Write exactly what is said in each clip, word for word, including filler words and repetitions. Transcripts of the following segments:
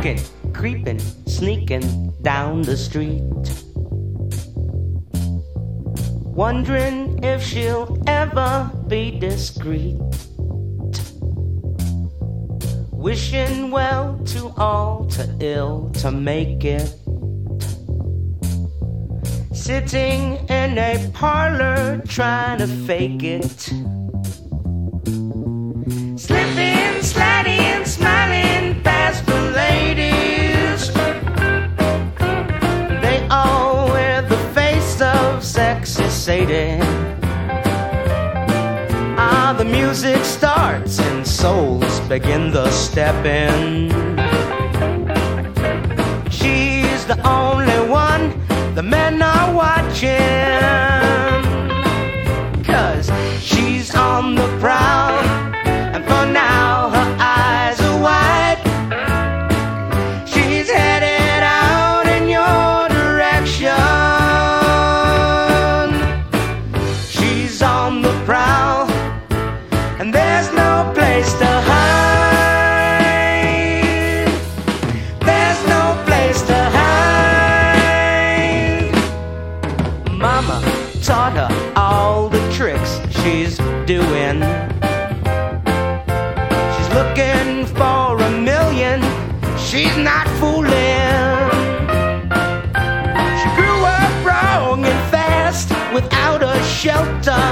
walking, creeping, sneaking down the street, wondering if she'll ever be discreet, wishing well to all, to ill, to make it, sitting in a parlor trying to fake it, slipping, sliding, smiling past the ladies. They all wear the face of sexy Sadie. Ah, the music starts and souls begin the stepping. She's the only one the men are watching, 'cause she's on the prowl, and for now her eyes are wide. She's headed out in your direction. She's on the prowl, and there's no place to hide. There's no place to hide. Mama taught her all the tricks she's doing. She's looking for a million, she's not fooling. She grew up wrong and fast without a shelter.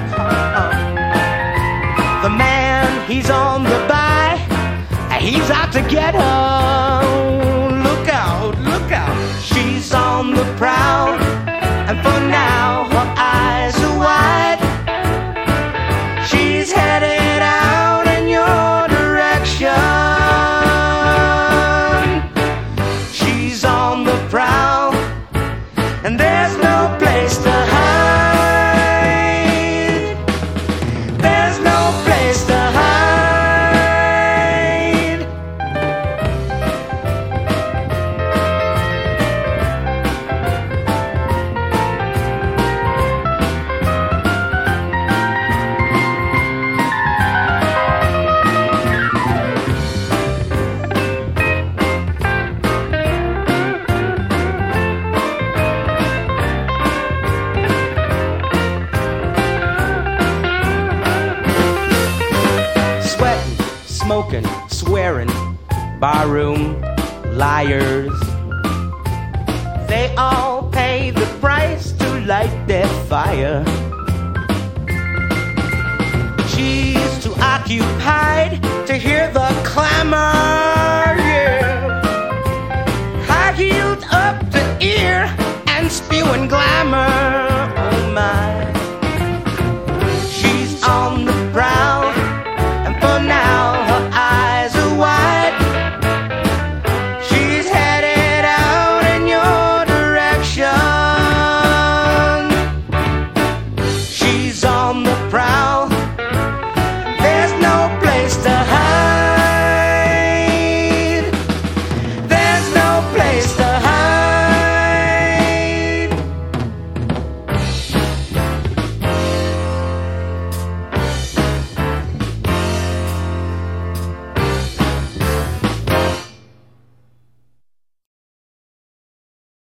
The man, he's on the buy, he's out to get her. Look out, look out, she's on the prowl, and for now her eyes are wide. She's headed out in your direction. She's on the prowl, and there's no place to hide. There's no place to hide. Sweating, smoking, swearing, barroom liars. They all pay the price to light their fire. She's too occupied to hear the clamor